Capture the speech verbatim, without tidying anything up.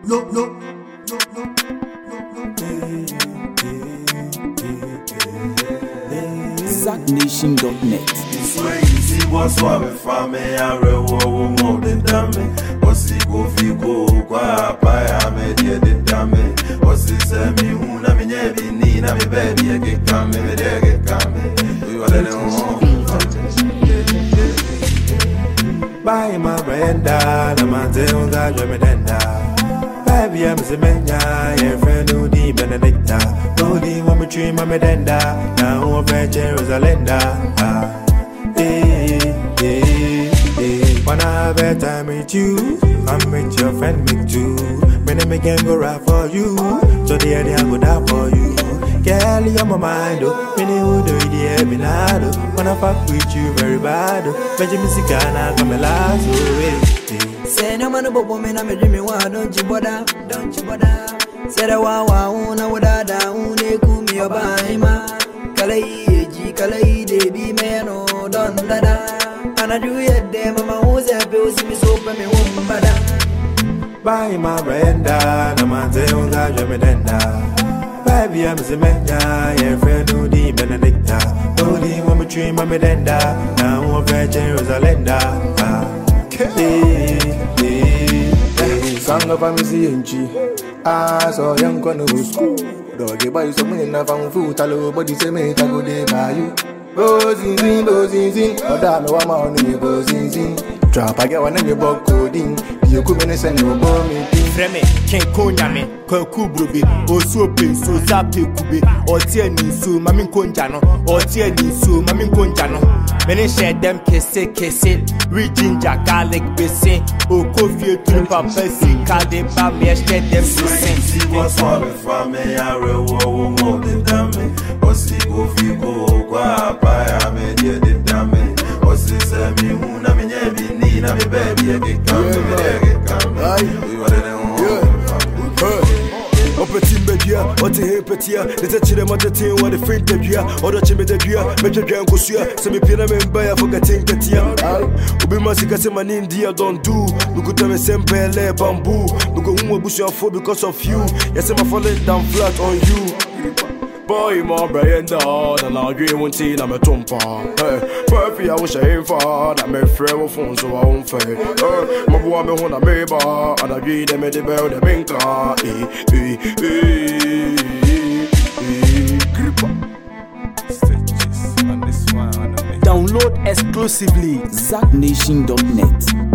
no, no, no, no. Zack Nation dot net. See what's what we found me, I reward more than damn me. What's it go figo, qua, pie, I made it the damn me. What's it say me, who na me, never need, na me baby, I get coming, I get coming. You are the buy my brenda, the man say on that Remedenda. Baby, I'm the mania, your friend who deep Benedicta. No, the one between my medenda, now I'm French Jerusalenda. Hey, hey, hey. When I have a time with you, I'm with your friend, me too. When I make them go right for you, so the idea go down for you. Girl, you're my mind, oh. When you do it, every night, oh. When I fuck with you, very bad, oh. Benjamin Sicana, come a last, oh. Say no man about woman, I'm a dreamy one, don't you bother, don't you bother. Say the one, one, one, without that, one, they cool me up, I'm a Kalai, G, Kalai, they be man, oh, don't dada. And I do it, them, my house, I feel me so, me won't bother. Buy my brenda, the man say on that Remedenda. Baby, I'm the mania, your friend who deep Benedicta. No, the one between my medenda, now I'm French Jerusalenda. Hey, hey, hey. Song of a missy and G. Ah, so young gonna go school. Doggy boy, so many of them food, hello, but it's a mate, I go there by you. Bozin, zin, bozin, zin, or damn, no one on the bozin, zin. Drop, I get one in your book coding. You come in and send you a bomb. Freme, Ken Konyame, Kokubrubi, or Soapy, so Zapi Kubi, or Tiani Su, Mamin Konjano, or Tiani Su, Mamin Konjano. Many share them kese kese, reaching garlic basin, or coffee to Papa, see Kade Bam, yes, them to sing. See what's what we found me, I reward more than damn me. What's it go figo, qua, pie, I made it the damn me. What's it say me, who na me, never need, na me baby, I get coming, I get coming. You are the O petit media, o te petia, les attirer ma tête ou des frites de dia, o da chime de dia, mais je viens coucher, c'est mes pieds même baya forgetting petia. Ou bien si casse man India don't do, nous coûte me simple les bamboo, nous go un bush en faux because of you, yes I'm falling down flat on you. Boy, my brain down, and I agree with tea, I'm a tumpa. Hey, perfect, I wish I ain't far, that my friend will phone so I won't fail. Hey, my boy, me want a baby, and I agree them with the bell, the binker. Eh, eh, eh, Download exclusively Zack Nation dot net.